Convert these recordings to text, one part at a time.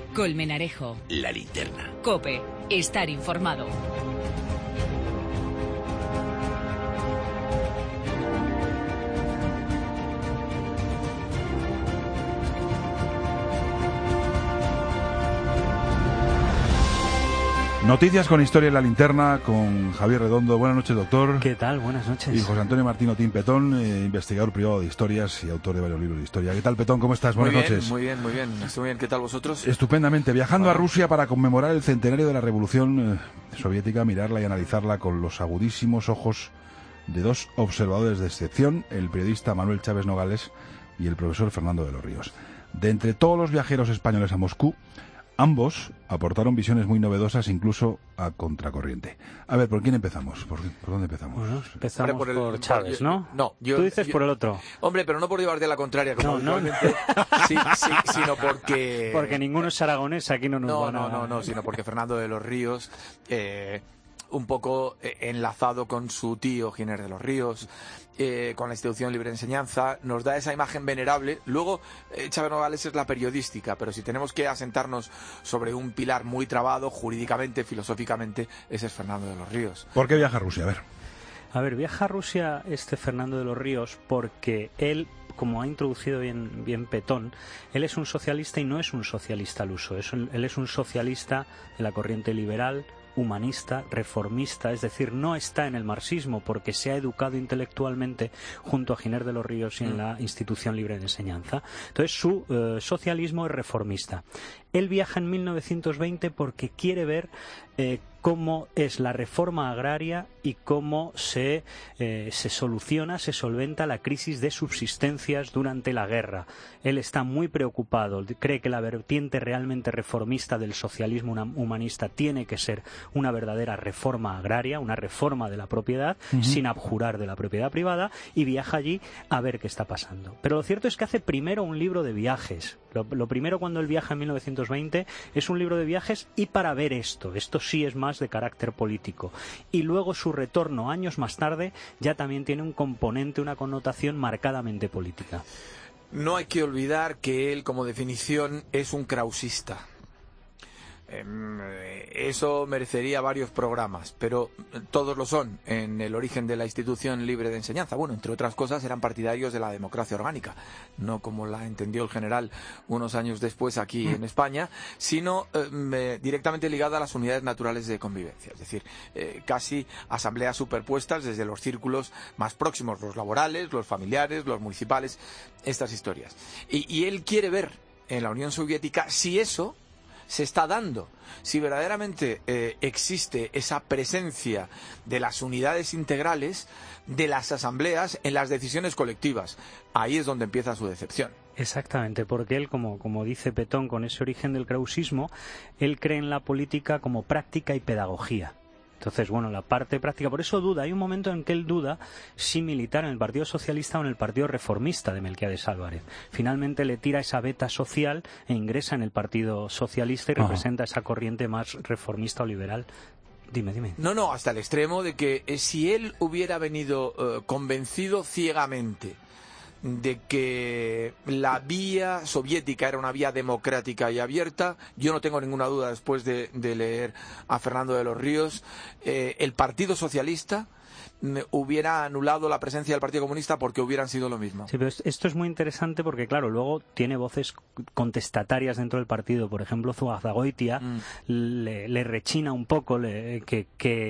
Colmenarejo. La Linterna. COPE. Estar informado. Noticias con historia en La Linterna, con Javier Redondo. Buenas noches, doctor. ¿Qué tal? Buenas noches. Y José Antonio Martín Otín Petón, investigador privado de historias y autor de varios libros de historia. ¿Qué tal, Petón? ¿Cómo estás? Buenas noches. Muy bien. Estoy muy bien. ¿Qué tal vosotros? Estupendamente. Viajando a Rusia para conmemorar el centenario de la Revolución Soviética, mirarla y analizarla con los agudísimos ojos de dos observadores de excepción, el periodista Manuel Chávez Nogales y el profesor Fernando de los Ríos. De entre todos los viajeros españoles a Moscú, ambos aportaron visiones muy novedosas, incluso a contracorriente. A ver, ¿por quién empezamos? ¿Por dónde empezamos? Bueno, empezamos por Chávez, ¿no? No, tú dices por el otro. Hombre, pero no por llevarte a la contraria, como habitualmente, sí, sino porque... Porque ninguno es aragonés, aquí no nos van a... No, sino porque Fernando de los Ríos... un poco enlazado con su tío Giner de los Ríos, con la institución Libre de Enseñanza, nos da esa imagen venerable. Luego, Chávez Nogales es la periodística, pero si tenemos que asentarnos sobre un pilar muy trabado, jurídicamente, filosóficamente, ese es Fernando de los Ríos. ¿Por qué viaja a Rusia? A ver, viaja a Rusia Fernando de los Ríos porque él, como ha introducido bien Petón, él es un socialista y no es un socialista al uso. Él es un socialista de la corriente liberal, humanista, reformista, es decir, no está en el marxismo porque se ha educado intelectualmente junto a Giner de los Ríos y en la institución Libre de Enseñanza. Entonces su socialismo es reformista. Él viaja en 1920 porque quiere ver cómo es la reforma agraria y cómo se solventa la crisis de subsistencias durante la guerra. Él está muy preocupado, cree que la vertiente realmente reformista del socialismo humanista tiene que ser una verdadera reforma agraria, una reforma de la propiedad, sin abjurar de la propiedad privada, y viaja allí a ver qué está pasando. Pero lo cierto es que hace primero un libro de viajes. Lo primero cuando él viaja en 1920 es un libro de viajes y para ver esto sí es más de carácter político. Y luego su retorno años más tarde ya también tiene un componente, una connotación marcadamente política. No hay que olvidar que él, como definición, es un krausista. Eso merecería varios programas, pero todos lo son en el origen de la institución Libre de Enseñanza. Bueno, entre otras cosas, eran partidarios de la democracia orgánica, no como la entendió el general unos años después aquí en España, sino directamente ligada a las unidades naturales de convivencia, es decir, casi asambleas superpuestas desde los círculos más próximos, los laborales, los familiares, los municipales, estas historias. Y él quiere ver en la Unión Soviética si eso se está dando, si verdaderamente existe esa presencia de las unidades integrales, de las asambleas en las decisiones colectivas. Ahí es donde empieza su decepción. Exactamente, porque él, como dice Petón, con ese origen del krausismo, él cree en la política como práctica y pedagogía. Entonces, bueno, la parte práctica, por eso duda, hay un momento en que él duda si militar en el Partido Socialista o en el Partido Reformista de Melquiades Álvarez. Finalmente le tira esa veta social e ingresa en el Partido Socialista y representa esa corriente más reformista o liberal. Dime. No, hasta el extremo de que si él hubiera venido convencido ciegamente de que la vía soviética era una vía democrática y abierta, yo no tengo ninguna duda, después de leer a Fernando de los Ríos, el Partido Socialista hubiera anulado la presencia del Partido Comunista porque hubieran sido lo mismo. Sí, pero esto es muy interesante porque, claro, luego tiene voces contestatarias dentro del partido. Por ejemplo, Zugazagoitia le rechina un poco que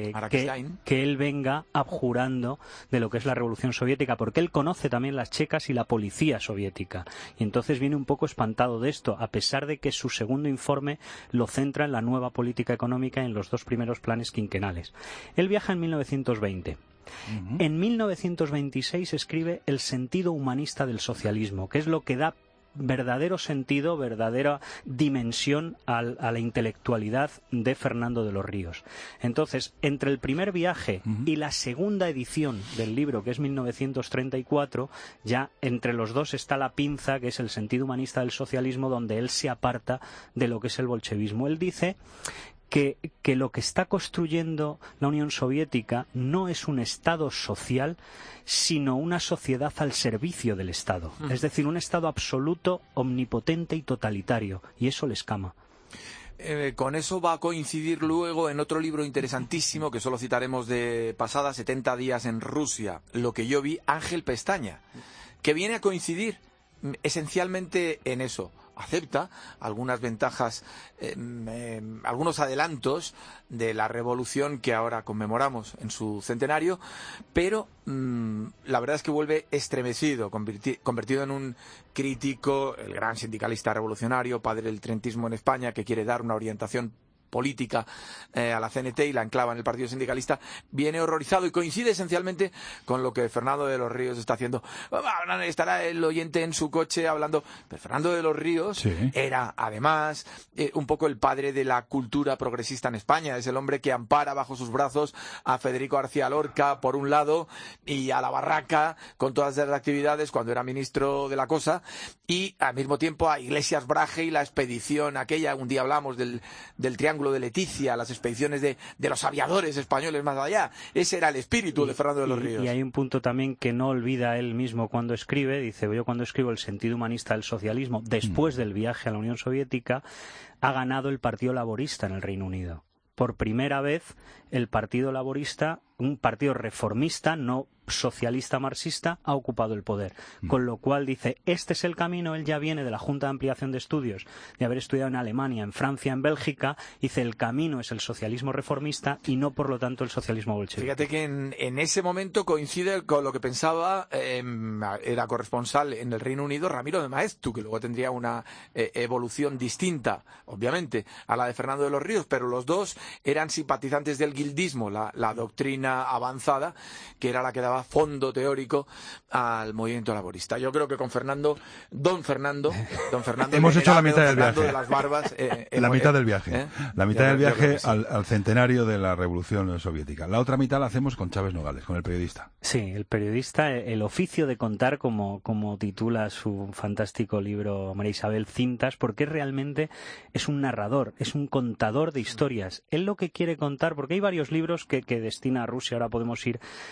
él venga abjurando de lo que es la Revolución Soviética, porque él conoce también las checas y la policía soviética. Y entonces viene un poco espantado de esto, a pesar de que su segundo informe lo centra en la nueva política económica y en los dos primeros planes quinquenales. Él viaja en 1920. En 1926 escribe El sentido humanista del socialismo, que es lo que da verdadero sentido, verdadera dimensión a la intelectualidad de Fernando de los Ríos. Entonces, entre el primer viaje y la segunda edición del libro, que es 1934, ya entre los dos está la pinza, que es El sentido humanista del socialismo, donde él se aparta de lo que es el bolchevismo. Él dice que lo que está construyendo la Unión Soviética no es un Estado social, sino una sociedad al servicio del Estado. Es decir, un Estado absoluto, omnipotente y totalitario. Y eso le escama. Con eso va a coincidir luego en otro libro interesantísimo que solo citaremos de pasada, 70 días en Rusia, lo que yo vi, Ángel Pestaña, que viene a coincidir esencialmente en eso. Acepta algunas ventajas, algunos adelantos de la revolución que ahora conmemoramos en su centenario, pero la verdad es que vuelve estremecido, convertido en un crítico, el gran sindicalista revolucionario, padre del trentismo en España, que quiere dar una orientación política a la CNT y la enclava en el Partido Sindicalista, viene horrorizado y coincide esencialmente con lo que Fernando de los Ríos está haciendo. Estará el oyente en su coche hablando, pero Fernando de los Ríos era además un poco el padre de la cultura progresista en España. Es el hombre que ampara bajo sus brazos a Federico García Lorca por un lado y a la Barraca con todas las actividades cuando era ministro de la cosa, y al mismo tiempo a Iglesias Braje y la expedición aquella, un día hablamos del Triángulo de Leticia, las expediciones de los aviadores españoles más allá. Ese era el espíritu de Fernando de los Ríos. Y hay un punto también que no olvida él mismo cuando escribe, dice: yo cuando escribo el sentido humanista del socialismo, después del viaje a la Unión Soviética, ha ganado el Partido Laborista en el Reino Unido. Por primera vez el Partido Laborista, un partido reformista, no socialista marxista, ha ocupado el poder. Con lo cual dice, este es el camino. Él ya viene de la Junta de Ampliación de Estudios, de haber estudiado en Alemania, en Francia, en Bélgica. Dice, el camino es el socialismo reformista y no, por lo tanto, el socialismo bolchevique. Fíjate que en ese momento coincide con lo que pensaba, era corresponsal en el Reino Unido, Ramiro de Maeztu, que luego tendría una evolución distinta, obviamente, a la de Fernando de los Ríos, pero los dos eran simpatizantes del guildismo, la doctrina avanzada, que era la que daba fondo teórico al movimiento laborista. Yo creo que con don Fernando hemos hecho la mitad del viaje. De las barbas, la mitad del viaje. La mitad del viaje al centenario de la Revolución Soviética. La otra mitad la hacemos con Chávez Nogales, con el periodista. Sí, el periodista, el oficio de contar, como titula su fantástico libro María Isabel Cintas, porque realmente es un narrador, es un contador de historias. Él lo que quiere contar, porque hay varios libros que destina a Rusia, ahora podemos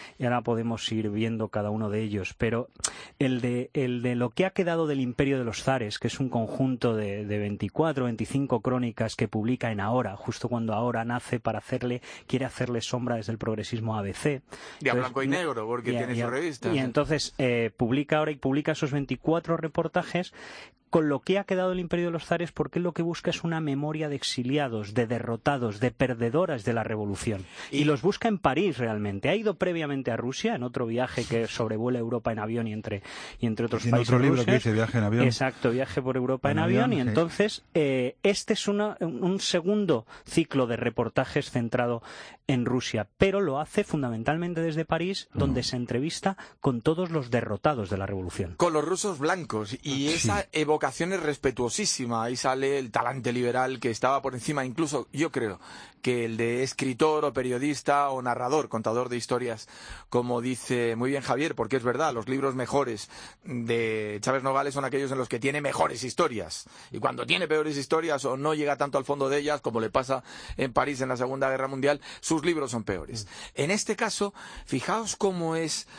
ir viendo cada uno de ellos, pero el de lo que ha quedado del Imperio de los Zares, que es un conjunto de 24 o 25 crónicas que publica en Ahora, justo cuando Ahora nace quiere hacerle sombra desde el progresismo ABC. Y a blanco y negro, porque tiene su revista. Y entonces publica Ahora y publica esos 24 reportajes con lo que ha quedado el Imperio de los Zares, porque lo que busca es una memoria de exiliados, de derrotados, de perdedoras de la revolución. Y los busca en París realmente. Ha ido previamente a Rusia, en otro viaje que sobrevuela Europa en avión y entre otros países. Otro libro que dice Viaje en avión. Exacto, Viaje por Europa en avión. Y entonces este es un segundo ciclo de reportajes centrado en Rusia, pero lo hace fundamentalmente desde París, donde se entrevista con todos los derrotados de la revolución. Con los rusos blancos. Y esa evocación es respetuosísima. Ahí sale el talante liberal que estaba por encima, incluso yo creo, que el de escritor o periodista o narrador, contador de historias, como dice muy bien Javier, porque es verdad, los libros mejores de Chávez Nogales son aquellos en los que tiene mejores historias. Y cuando tiene peores historias o no llega tanto al fondo de ellas, como le pasa en París en la Segunda Guerra Mundial, sus libros son peores. En este caso, fijaos cómo es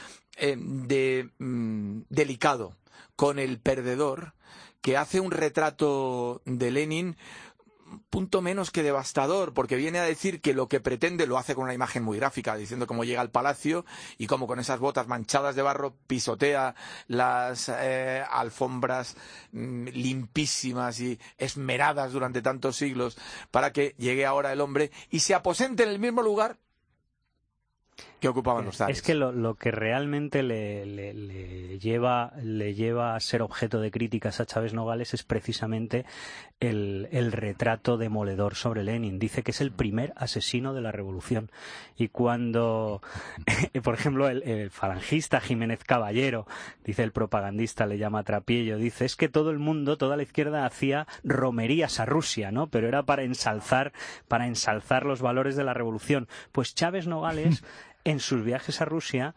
delicado con el perdedor, que hace un retrato de Lenin punto menos que devastador, porque viene a decir que lo que pretende lo hace con una imagen muy gráfica, diciendo cómo llega al palacio y cómo con esas botas manchadas de barro pisotea las alfombras limpísimas y esmeradas durante tantos siglos para que llegue ahora el hombre y se aposente en el mismo lugar que ocupaban los zares. Es que lo que realmente le lleva a ser objeto de críticas a Chávez Nogales es precisamente el retrato demoledor sobre Lenin. Dice que es el primer asesino de la revolución. Y cuando, por ejemplo, el falangista Jiménez Caballero, dice el propagandista, le llama Trapiello, dice, es que todo el mundo, toda la izquierda hacía romerías a Rusia, ¿no? Pero era para ensalzar los valores de la revolución. Pues Chávez Nogales, en sus viajes a Rusia,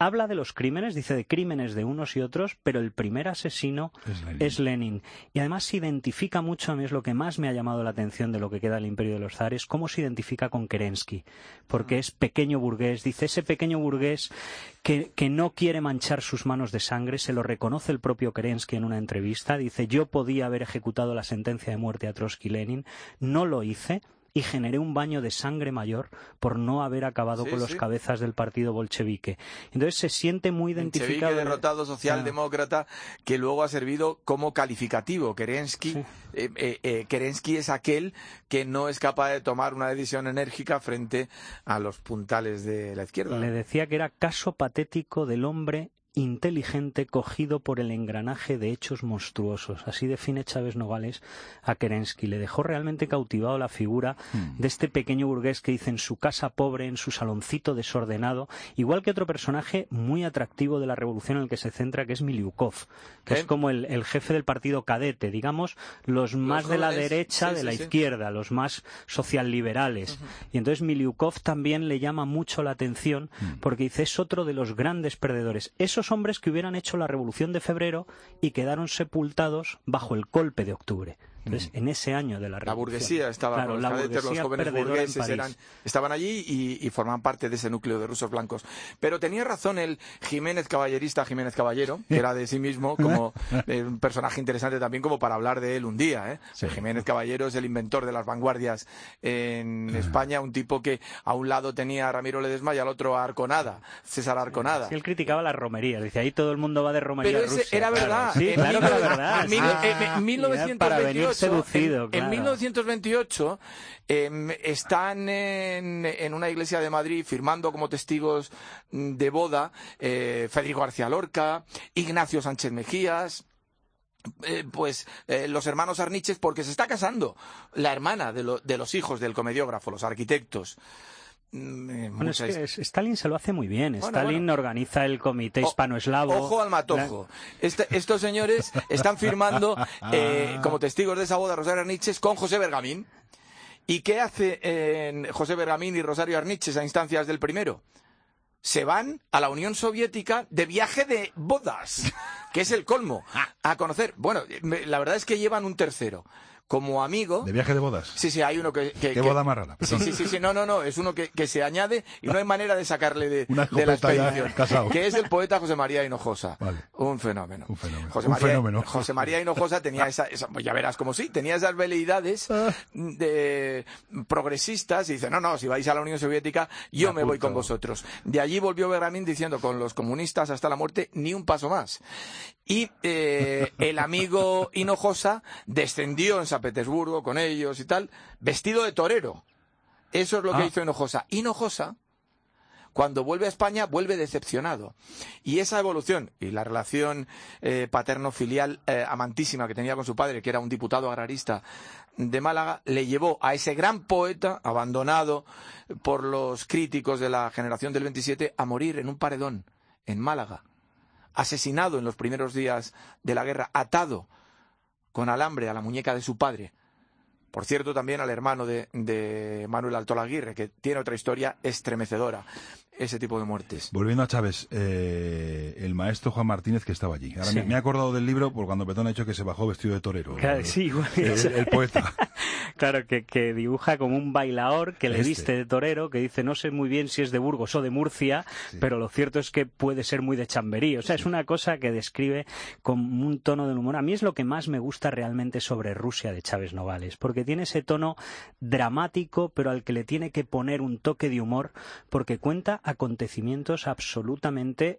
habla de los crímenes, dice de crímenes de unos y otros, pero el primer asesino es Lenin. Y además se identifica mucho, a mí es lo que más me ha llamado la atención de lo que queda del Imperio de los Zares, cómo se identifica con Kerensky, porque es pequeño burgués, dice ese pequeño burgués que no quiere manchar sus manos de sangre, se lo reconoce el propio Kerensky en una entrevista, dice yo podía haber ejecutado la sentencia de muerte a Trotsky y Lenin, no lo hice, y generé un baño de sangre mayor por no haber acabado con los cabezas del partido bolchevique. Entonces se siente muy identificado. Bolchevique derrotado socialdemócrata que luego ha servido como calificativo. Kerensky, Kerensky es aquel que no es capaz de tomar una decisión enérgica frente a los puntales de la izquierda. Le decía que era caso patético del hombre inteligente cogido por el engranaje de hechos monstruosos. Así define Chávez Nogales a Kerensky. Le dejó realmente cautivado la figura de este pequeño burgués que dice en su casa pobre, en su saloncito desordenado, igual que otro personaje muy atractivo de la revolución en el que se centra, que es Miliukov, que es como el jefe del partido cadete, digamos, los más de la derecha de la izquierda, los más socialliberales. Y entonces Miliukov también le llama mucho la atención porque dice es otro de los grandes perdedores. Esos hombres que hubieran hecho la Revolución de Febrero y quedaron sepultados bajo el golpe de octubre. Entonces, en ese año de la Revolución. La burguesía estaba, claro, los cadetes, los jóvenes burgueses estaban allí y formaban parte de ese núcleo de rusos blancos. Pero tenía razón el Jiménez Caballerista, Jiménez Caballero, que era de sí mismo como un personaje interesante también como para hablar de él un día. Sí. Jiménez Caballero es el inventor de las vanguardias en España, un tipo que a un lado tenía a Ramiro Ledesma y al otro a Arconada, César Arconada. Sí, él criticaba las romerías, dice ahí todo el mundo va de romería a Rusia. Era verdad. Claro. Sí, claro que era verdad. En 1928 seducido, claro. En 1928 están en una iglesia de Madrid firmando como testigos de boda Federico García Lorca, Ignacio Sánchez Mejías, los hermanos Arniches, porque se está casando la hermana de los hijos del comediógrafo, los arquitectos. Bueno, es que Stalin se lo hace muy bien. Stalin organiza el comité hispano-eslavo. Ojo al matojo. Estos señores están firmando como testigos de esa boda Rosario Arniches con José Bergamín. ¿Y qué hace José Bergamín y Rosario Arniches a instancias del primero? Se van a la Unión Soviética de viaje de bodas, que es el colmo, a conocer. Bueno, la verdad es que llevan un tercero. Como amigo... ¿De viaje de bodas? Sí, hay uno que... ¿Qué boda más rara? Sí, no, es uno que se añade y no hay manera de sacarle de la expedición. Que es el poeta José María Hinojosa. Vale. Un fenómeno. José María Hinojosa tenía esa pues ya verás como sí, tenía esas veleidades de progresistas y dice, no, si vais a la Unión Soviética, yo me voy con vosotros. De allí volvió Bergamín diciendo, con los comunistas hasta la muerte, ni un paso más. Y el amigo Hinojosa descendió en San Petersburgo con ellos y tal, vestido de torero. Eso es lo que hizo Hinojosa. Hinojosa, cuando vuelve a España, vuelve decepcionado. Y esa evolución y la relación paterno-filial amantísima que tenía con su padre, que era un diputado agrarista de Málaga, le llevó a ese gran poeta, abandonado por los críticos de la generación del 27, a morir en un paredón en Málaga. Asesinado en los primeros días de la guerra, atado con alambre a la muñeca de su padre. Por cierto, también al hermano de Manuel Altola Aguirre, que tiene otra historia estremecedora, ese tipo de muertes. Volviendo a Chávez, el maestro Juan Martínez, que estaba allí. Ahora me he acordado del libro por cuando Petón ha dicho que se bajó vestido de torero. Claro, sí, igual. El poeta. Claro, que dibuja como un bailaor que le viste de torero, que dice, no sé muy bien si es de Burgos o de Murcia, pero lo cierto es que puede ser muy de Chamberí. O sea, es una cosa que describe con un tono de humor. A mí es lo que más me gusta realmente sobre Rusia de Chávez Nogales, porque tiene ese tono dramático, pero al que le tiene que poner un toque de humor, porque cuenta acontecimientos absolutamente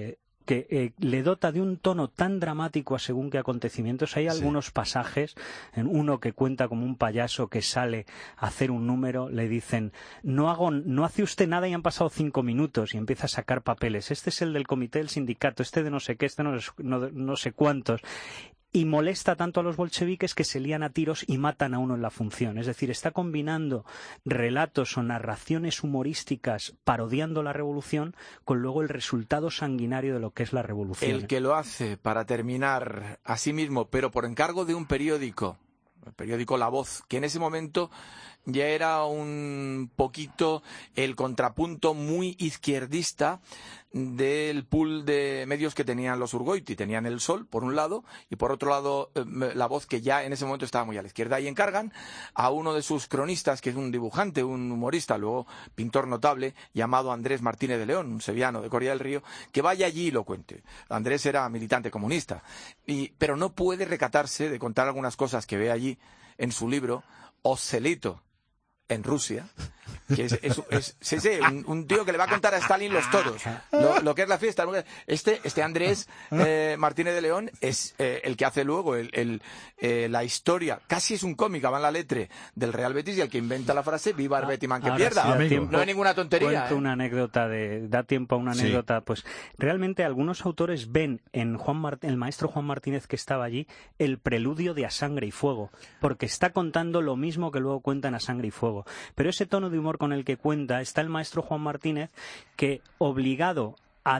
que le dota de un tono tan dramático a según qué acontecimientos. Hay algunos pasajes, en uno que cuenta como un payaso que sale a hacer un número, le dicen, no hace usted nada y han pasado 5 minutos, y empieza a sacar papeles. Este es el del comité del sindicato, este de no sé qué, este no sé cuántos. Y molesta tanto a los bolcheviques que se lían a tiros y matan a uno en la función. Es decir, está combinando relatos o narraciones humorísticas parodiando la revolución con luego el resultado sanguinario de lo que es la revolución. El que lo hace para terminar a sí mismo, pero por encargo de un periódico, el periódico La Voz, que en ese momento ya era un poquito el contrapunto muy izquierdista del pool de medios que tenían los Urgoiti. Tenían El Sol, por un lado, y por otro lado La Voz, que ya en ese momento estaba muy a la izquierda. Y encargan a uno de sus cronistas, que es un dibujante, un humorista, luego pintor notable, llamado Andrés Martínez de León, un sevillano de Coria del Río, que vaya allí y lo cuente. Andrés era militante comunista, pero no puede recatarse de contar algunas cosas que ve allí en su libro Ocelito en Rusia, que es un tío que le va a contar a Stalin los toros, lo que es la fiesta. Este Andrés Martínez de León es el que hace luego la historia, casi es un cómic, va en la letra del Real Betis, y el que inventa la frase "Viva el Betisman que pierda". No hay ninguna tontería. Cuento una anécdota da tiempo a una anécdota. Sí. Pues realmente algunos autores ven en el maestro Juan Martínez, que estaba allí, el preludio de A Sangre y Fuego, porque está contando lo mismo que luego cuentan A Sangre y Fuego. Pero ese tono de humor con el que cuenta, está el maestro Juan Martínez, que obligado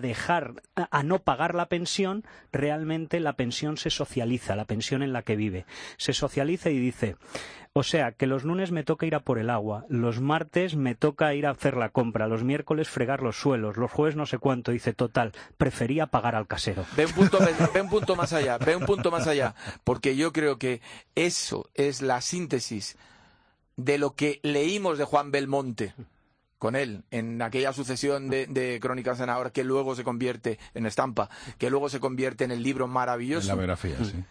a no pagar la pensión, realmente la pensión se socializa, la pensión en la que vive. Se socializa y dice: o sea, que los lunes me toca ir a por el agua, los martes me toca ir a hacer la compra, los miércoles fregar los suelos, los jueves no sé cuánto. Dice: total, prefería pagar al casero. Ve un punto más allá, porque yo creo que eso es la síntesis de lo que leímos de Juan Belmonte con él en aquella sucesión de Crónicas de Nahor, que luego se convierte en estampa, que luego se convierte en el libro maravilloso. En la biografía, sí.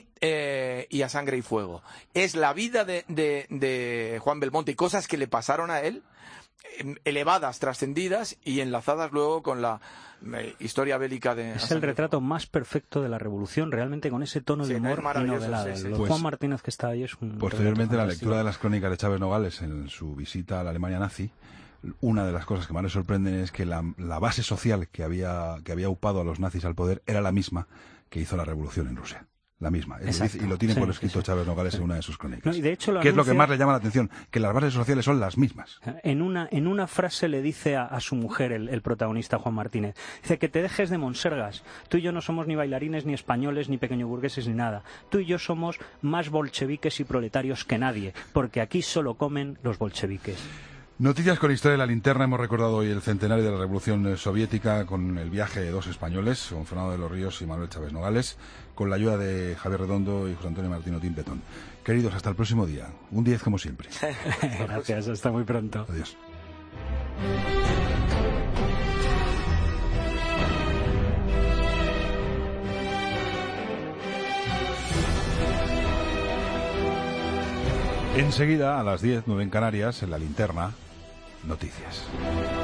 Y A Sangre y Fuego. Es la vida de Juan Belmonte y cosas que le pasaron a él, elevadas, trascendidas y enlazadas luego con la historia bélica de... Es el retrato más perfecto de la revolución, realmente, con ese tono de humor inovelado. Sí. Pues, Juan Martínez, que está ahí, es un... Posteriormente, la lectura de las crónicas de Chávez Nogales en su visita a la Alemania nazi, una de las cosas que más le sorprenden es que la base social que había upado a los nazis al poder era la misma que hizo la revolución en Rusia. La misma. Y lo tiene por escrito Chávez Nogales en una de sus crónicas. No, y de hecho ¿Qué es lo que más le llama la atención? Que las bases sociales son las mismas. En una frase le dice a su mujer, el protagonista Juan Martínez, dice: que te dejes de monsergas. Tú y yo no somos ni bailarines, ni españoles, ni pequeñoburgueses, ni nada. Tú y yo somos más bolcheviques y proletarios que nadie, porque aquí solo comen los bolcheviques. Noticias con historia de la linterna. Hemos recordado hoy el centenario de la Revolución Soviética con el viaje de dos españoles, con Fernando de los Ríos y Manuel Chávez Nogales, con la ayuda de Javier Redondo y José Antonio Martín Otín Petón. Queridos, hasta el próximo día. Un 10 como siempre. Gracias, hasta muy pronto. Adiós. Enseguida, a las 10, 9 en Canarias, en la linterna, noticias.